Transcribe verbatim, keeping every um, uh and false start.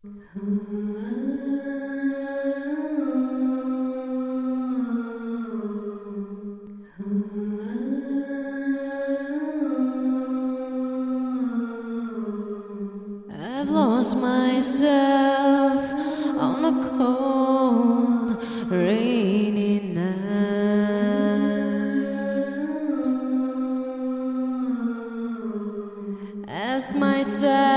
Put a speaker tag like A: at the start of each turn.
A: I've lost myself on a cold, rainy night. As my sad